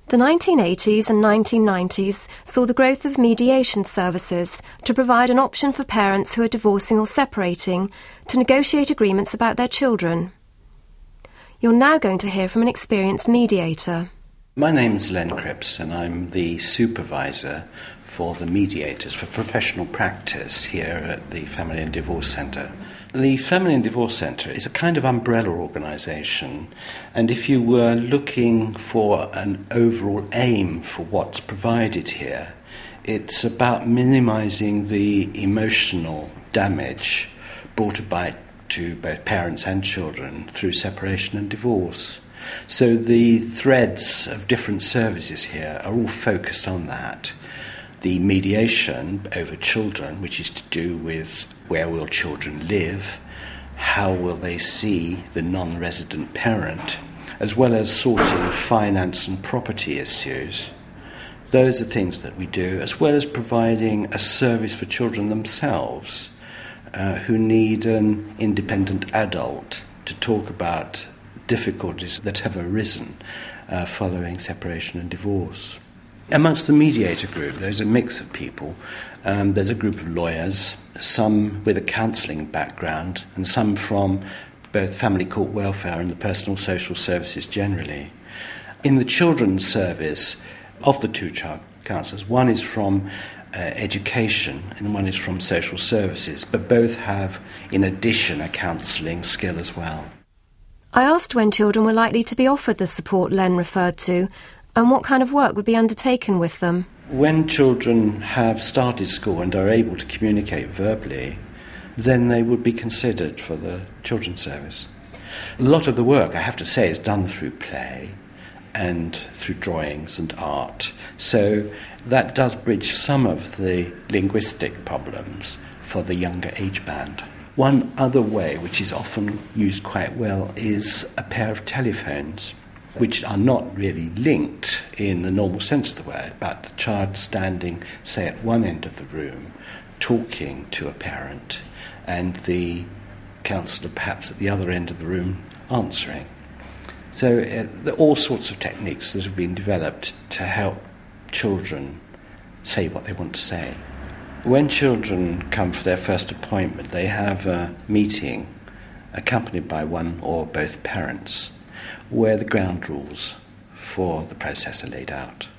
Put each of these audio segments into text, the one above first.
The 1980s and 1990s saw the growth of mediation services to provide an option for parents who are divorcing or separating to negotiate agreements about their children. You're now going to hear from an experienced mediator. My name's Len Cripps and I'm the supervisor for the mediators for professional practice here at the Family and Divorce Centre. The Family and Divorce Centre is a kind of umbrella organisation, and if you were looking for an overall aim for what's provided here, it's about minimising the emotional damage brought about to both parents and children through separation and divorce. So the threads of different services here are all focused on that. The mediation over children, which is to do with where will children live, how will they see the non-resident parent, as well as sorting finance and property issues. Those are things that we do, as well as providing a service for children themselves who need an independent adult to talk about difficulties that have arisen following separation and divorce. Amongst the mediator group, there's a mix of people. There's a group of lawyers, some with a counselling background, and some from both family court welfare and the personal social services generally. In the children's service, of the two child counsellors, one is from education and one is from social services, but both have, in addition, a counselling skill as well. I asked when children were likely to be offered the support Len referred to, and what kind of work would be undertaken with them. When children have started school and are able to communicate verbally, then they would be considered for the children's service. A lot of the work, I have to say, is done through play and through drawings and art. So that does bridge some of the linguistic problems for the younger age band. One other way, which is often used quite well, is a pair of telephones, which are not really linked in the normal sense of the word, but the child standing, say, at one end of the room, talking to a parent, and the counsellor perhaps at the other end of the room answering. So there are all sorts of techniques that have been developed to help children say what they want to say. When children come for their first appointment, they have a meeting accompanied by one or both parents, where the ground rules for the process are laid out.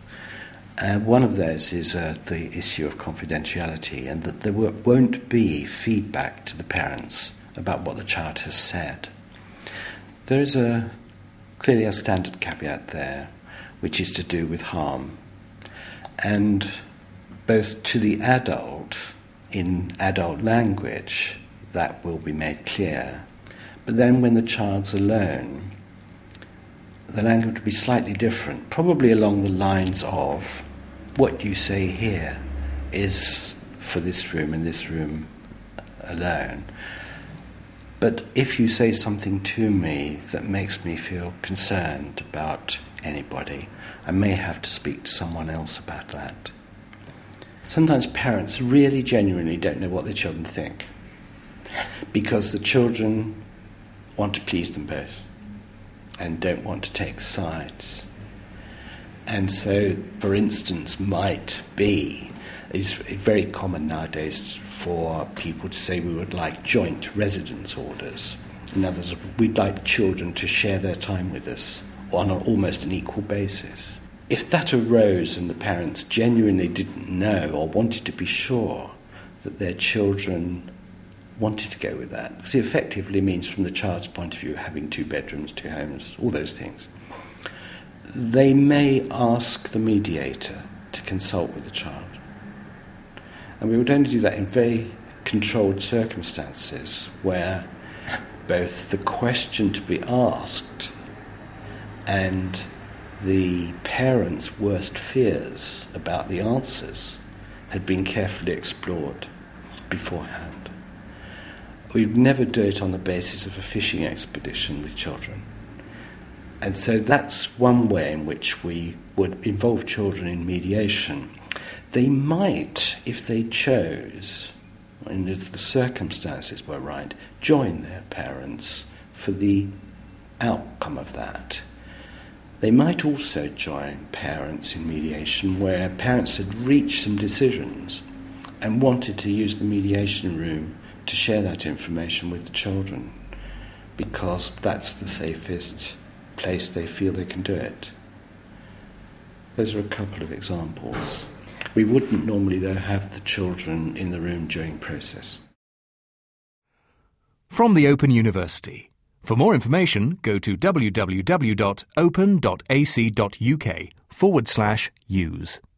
One of those is the issue of confidentiality, and that there won't be feedback to the parents about what the child has said. There is clearly a standard caveat there, which is to do with harm. And both to the adult, in adult language, that will be made clear. But then when the child's alone, the language will be slightly different, probably along the lines of, what you say here is for this room and this room alone. But if you say something to me that makes me feel concerned about anybody, I may have to speak to someone else about that. Sometimes parents really genuinely don't know what their children think, because the children want to please them both and don't want to take sides. And so, for instance, it's very common nowadays for people to say we would like joint residence orders. In other words, we'd like children to share their time with us on almost an equal basis. If that arose and the parents genuinely didn't know or wanted to be sure that their children wanted to go with that, because it effectively means, from the child's point of view, having 2 bedrooms, 2 homes, all those things, they may ask the mediator to consult with the child. And we would only do that in very controlled circumstances, where both the question to be asked and the parents' worst fears about the answers had been carefully explored beforehand. We'd never do it on the basis of a fishing expedition with children. And so that's one way in which we would involve children in mediation. They might, if they chose, and if the circumstances were right, join their parents for the outcome of that. They might also join parents in mediation where parents had reached some decisions and wanted to use the mediation room to share that information with the children, because that's the safest place they feel they can do it. Those are a couple of examples. We wouldn't normally, though, have the children in the room during process. From the Open University. For more information, go to www.open.ac.uk/use.